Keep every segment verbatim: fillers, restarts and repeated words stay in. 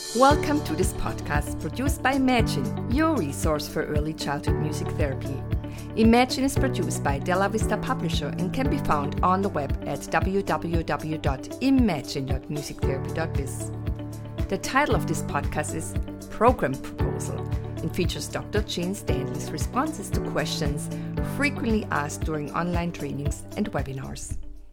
Welcome to this podcast produced by Imagine, your resource for early childhood music therapy. Imagine is produced by Della Vista Publisher and can be found on the web at w w w dot imagine dot music therapy dot biz. The title of this podcast is Program Proposal and features Doctor Jane Stanley's responses to questions frequently asked during online trainings and webinars.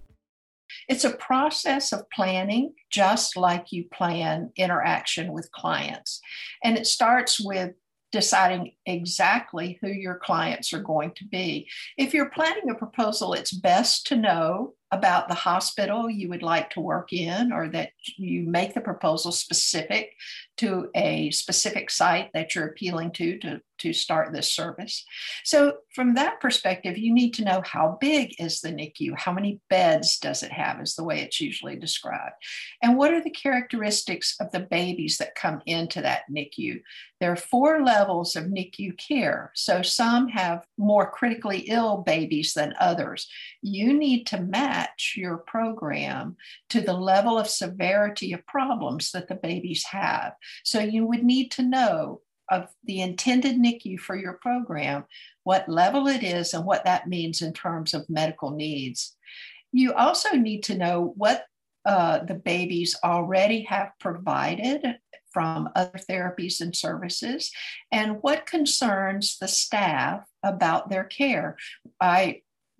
It's a process of planning, just like you plan interaction with clients. And it starts with deciding exactly who your clients are going to be. If you're planning a proposal, it's best to know about the hospital you would like to work in, or that you make the proposal specific to a specific site that you're appealing to, to to start this service. So from that perspective, you need to know how big is the N I C U, how many beds does it have is the way it's usually described, and what are the characteristics of the babies that come into that N I C U. There are four levels of N I C U care, so some have more critically ill babies than others. You need to match your program to the level of severity of problems that the babies have. So you would need to know of the intended N I C U for your program, what level it is and what that means in terms of medical needs. You also need to know what uh, the babies already have provided from other therapies and services, and what concerns the staff about their care. I,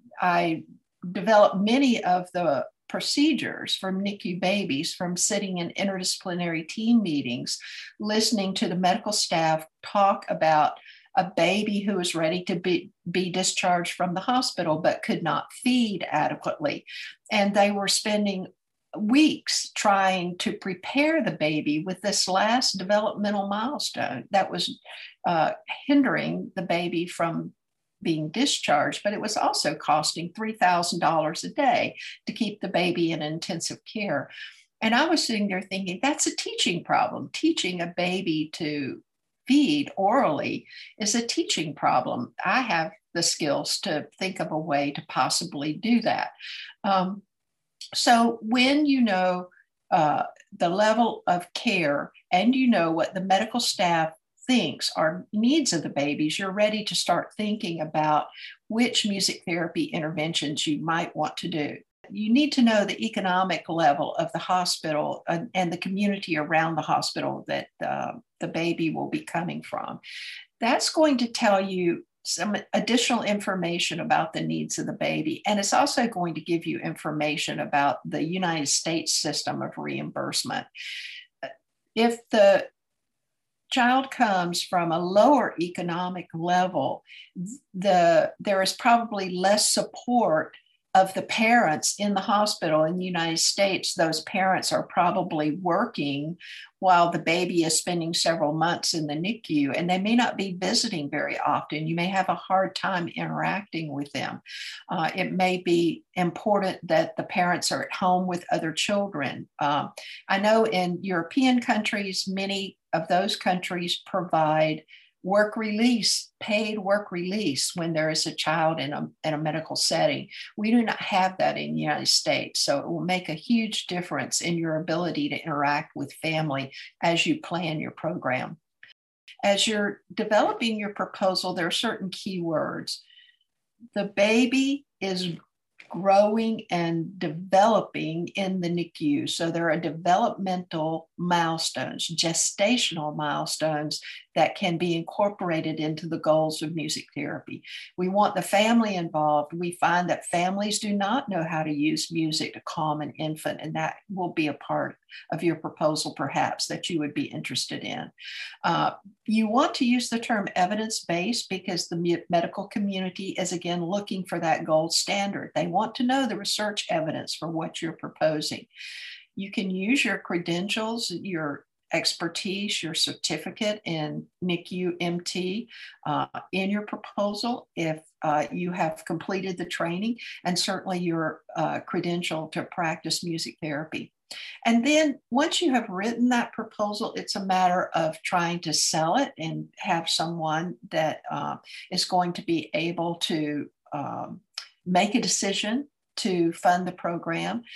I developed many of the procedures for N I C U babies from sitting in interdisciplinary team meetings, listening to the medical staff talk about a baby who was ready to be, be discharged from the hospital but could not feed adequately. And they were spending weeks trying to prepare the baby with this last developmental milestone that was uh, hindering the baby from being discharged, but it was also costing three thousand dollars a day to keep the baby in intensive care. And I was sitting there thinking, that's a teaching problem. Teaching a baby to feed orally is a teaching problem. I have the skills to think of a way to possibly do that. Um, so when you know uh, the level of care and you know what the medical staff thinks are needs of the babies, you're ready to start thinking about which music therapy interventions you might want to do. You need to know the economic level of the hospital and, and the community around the hospital that uh, the baby will be coming from. That's going to tell you some additional information about the needs of the baby. And it's also going to give you information about the United States system of reimbursement. If the child comes from a lower economic level, the there is probably less support of the parents in the hospital. In the United States, those parents are probably working while the baby is spending several months in the N I C U, and they may not be visiting very often. You may have a hard time interacting with them. Uh, it may be important that the parents are at home with other children. Um, I know in European countries, many of those countries provide work release, paid work release when there is a child in a, in a medical setting. We do not have that in the United States. So it will make a huge difference in your ability to interact with family as you plan your program. As you're developing your proposal, there are certain keywords. The baby is growing and developing in the N I C U. So there are developmental milestones, gestational milestones that can be incorporated into the goals of music therapy. We want the family involved. We find that families do not know how to use music to calm an infant, and that will be a part of your proposal, perhaps, that you would be interested in. Uh, you want to use the term evidence-based because the medical community is, again, looking for that gold standard. They want to know the research evidence for what you're proposing. You can use your credentials, your expertise, your certificate in N I C U M T uh, in your proposal if uh, you have completed the training, and certainly your uh, credential to practice music therapy. And then once you have written that proposal, it's a matter of trying to sell it and have someone that uh, is going to be able to um, make a decision to fund the program.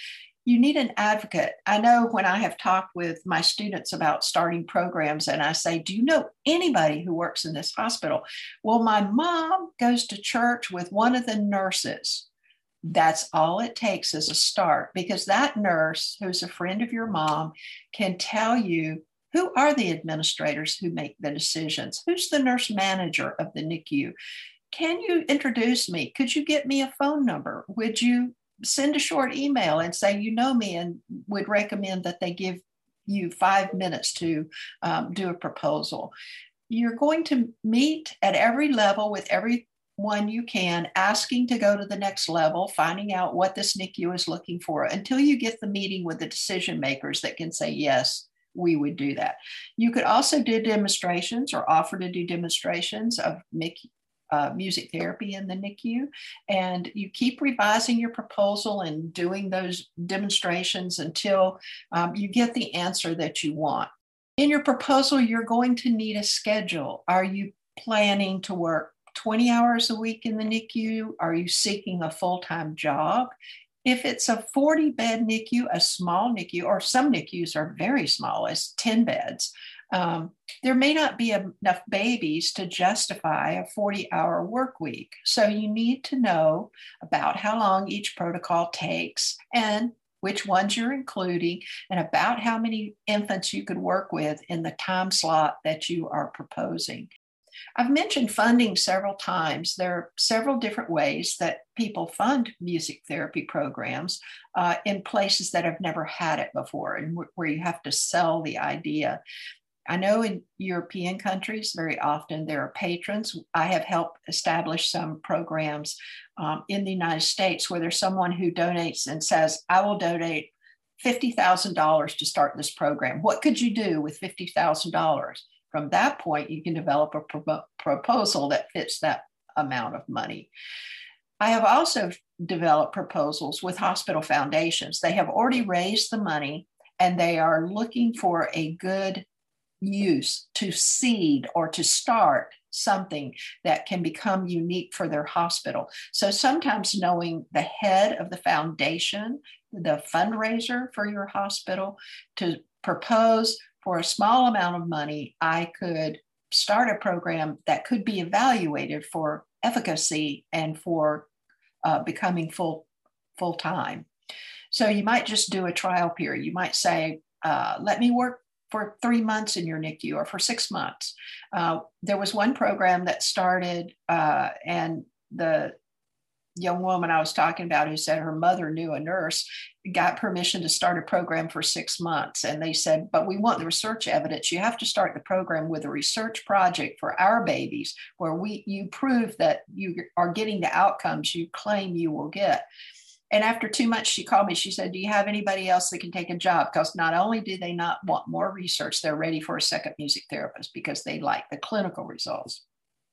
you need an advocate. I know when I have talked with my students about starting programs and I say, do you know anybody who works in this hospital? Well, my mom goes to church with one of the nurses. That's all it takes as a start, because that nurse who's a friend of your mom can tell you who are the administrators who make the decisions, who's the nurse manager of the N I C U. Can you introduce me? Could you get me a phone number? Would you send a short email and say, you know me, and would recommend that they give you five minutes to um, do a proposal? You're going to meet at every level with everyone you can, asking to go to the next level, finding out what this N I C U is looking for until you get the meeting with the decision makers that can say, yes, we would do that. You could also do demonstrations or offer to do demonstrations of M I C U. Uh, music therapy in the N I C U, and you keep revising your proposal and doing those demonstrations until um, you get the answer that you want. In your proposal, you're going to need a schedule. Are you planning to work twenty hours a week in the N I C U? Are you seeking a full-time job? If it's a forty bed N I C U, a small N I C U, or some N I C Us are very small, as ten beds, Um, there may not be enough babies to justify a forty hour work week. So you need to know about how long each protocol takes and which ones you're including, and about how many infants you could work with in the time slot that you are proposing. I've mentioned funding several times. There are several different ways that people fund music therapy programs uh, in places that have never had it before, and w- where you have to sell the idea. I know in European countries, very often there are patrons. I have helped establish some programs um, in the United States where there's someone who donates and says, I will donate fifty thousand dollars to start this program. What could you do with fifty thousand dollars? From that point, you can develop a pro- proposal that fits that amount of money. I have also developed proposals with hospital foundations. They have already raised the money and they are looking for a good use to seed or to start something that can become unique for their hospital. So sometimes knowing the head of the foundation, the fundraiser for your hospital, to propose for a small amount of money, I could start a program that could be evaluated for efficacy and for uh, becoming full full time. So you might just do a trial period. You might say, uh, let me work for three months in your N I C U or for six months. Uh, there was one program that started uh, and the young woman I was talking about who said her mother knew a nurse got permission to start a program for six months. And they said, but we want the research evidence. You have to start the program with a research project for our babies where we you prove that you are getting the outcomes you claim you will get. And after two months, she called me. She said, do you have anybody else that can take a job? Because not only do they not want more research, they're ready for a second music therapist because they like the clinical results.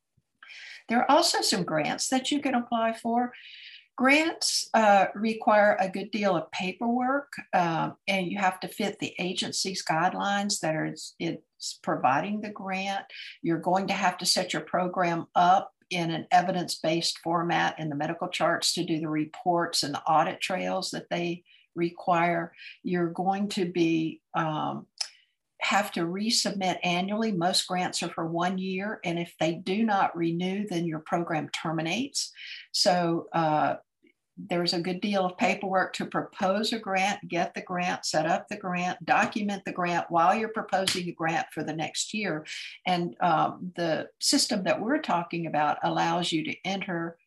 There are also some grants that you can apply for. Grants uh, require a good deal of paperwork, um, and you have to fit the agency's guidelines that are it's providing the grant. You're going to have to set your program up in an evidence-based format in the medical charts to do the reports and the audit trails that they require. You're going to be um, have to resubmit annually. Most grants are for one year, and if they do not renew, then your program terminates. So uh, there's a good deal of paperwork to propose a grant, get the grant, set up the grant, document the grant while you're proposing the grant for the next year. And um, the system that we're talking about allows you to enter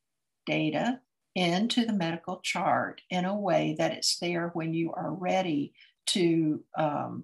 data into the medical chart in a way that it's there when you are ready to um,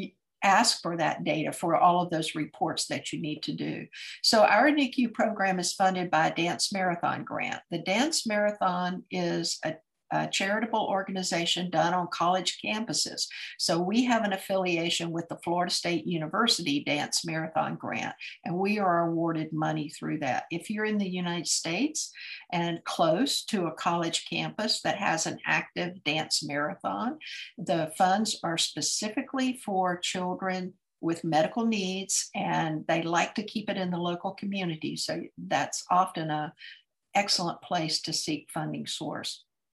ask for that data for all of those reports that you need to do. So our N I C U program is funded by a Dance Marathon grant. The Dance Marathon is a, a charitable organization done on college campuses. So we have an affiliation with the Florida State University Dance Marathon grant, and we are awarded money through that. If you're in the United States and close to a college campus that has an active dance marathon, the funds are specifically for children with medical needs, and they like to keep it in the local community. So that's often an excellent place to seek funding source.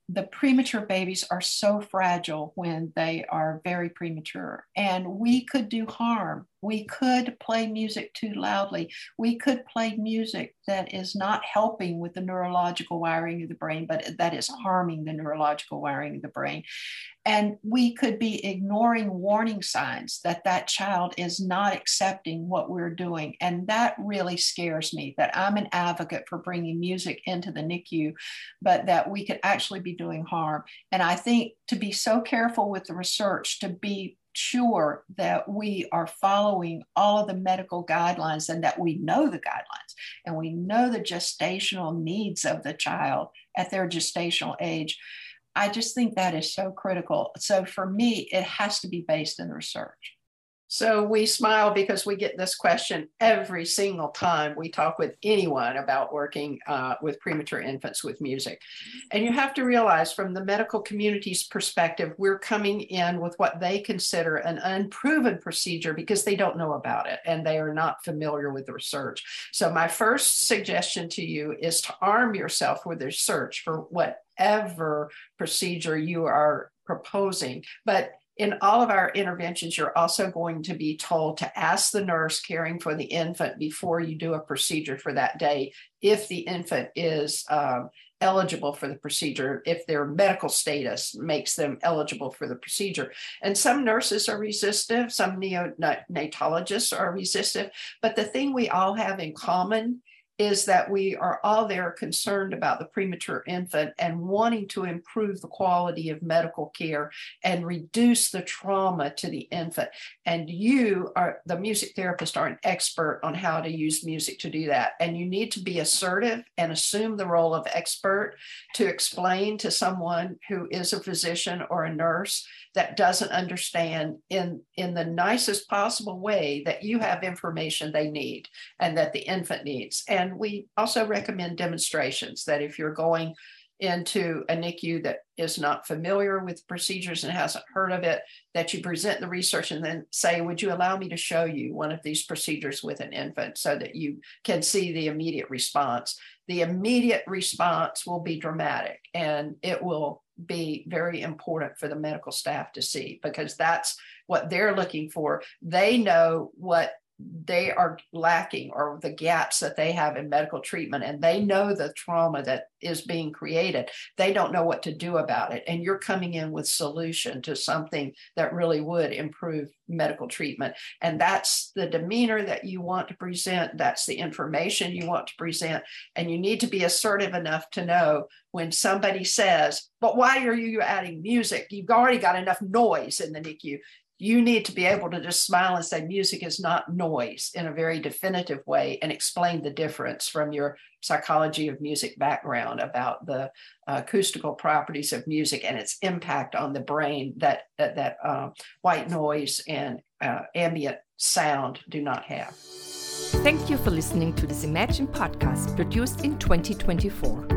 the premature babies are so fragile when they are very premature, and we could do harm. We could play music too loudly. We could play music that is not helping with the neurological wiring of the brain, but that is harming the neurological wiring of the brain. And we could be ignoring warning signs that that child is not accepting what we're doing. And that really scares me, that I'm an advocate for bringing music into the N I C U, but that we could actually be doing harm. And I think to be so careful with the research, to be sure that we are following all of the medical guidelines and that we know the guidelines and we know the gestational needs of the child at their gestational age. I just think that is so critical. So for me, it has to be based in the research. So we smile because we get this question every single time we talk with anyone about working uh, with premature infants with music. And you have to realize, from the medical community's perspective, we're coming in with what they consider an unproven procedure because they don't know about it and they are not familiar with the research. So my first suggestion to you is to arm yourself with research for whatever procedure you are proposing. But in all of our interventions, you're also going to be told to ask the nurse caring for the infant before you do a procedure for that day, if the infant is um, eligible for the procedure, if their medical status makes them eligible for the procedure. And some nurses are resistive, some neonatologists are resistive, but the thing we all have in common is that we are all there concerned about the premature infant and wanting to improve the quality of medical care and reduce the trauma to the infant. And you are, the music therapist, are an expert on how to use music to do that. And you need to be assertive and assume the role of expert to explain to someone who is a physician or a nurse that doesn't understand in, in the nicest possible way that you have information they need and that the infant needs. And we also recommend demonstrations, that if you're going into a N I C U that is not familiar with procedures and hasn't heard of it, that you present the research and then say, would you allow me to show you one of these procedures with an infant, so that you can see the immediate response. The immediate response will be dramatic, and it will be very important for the medical staff to see, because that's what they're looking for. They know what they are lacking or the gaps that they have in medical treatment, and they know the trauma that is being created. They don't know what to do about it. And you're coming in with solution to something that really would improve medical treatment. And that's the demeanor that you want to present. That's the information you want to present. And you need to be assertive enough to know when somebody says, but why are you adding music? You've already got enough noise in the N I C U. You need to be able to just smile and say music is not noise in a very definitive way, and explain the difference from your psychology of music background about the uh, acoustical properties of music and its impact on the brain that, that, that uh, white noise and uh, ambient sound do not have. Thank you for listening to this Imagine podcast produced in twenty twenty-four.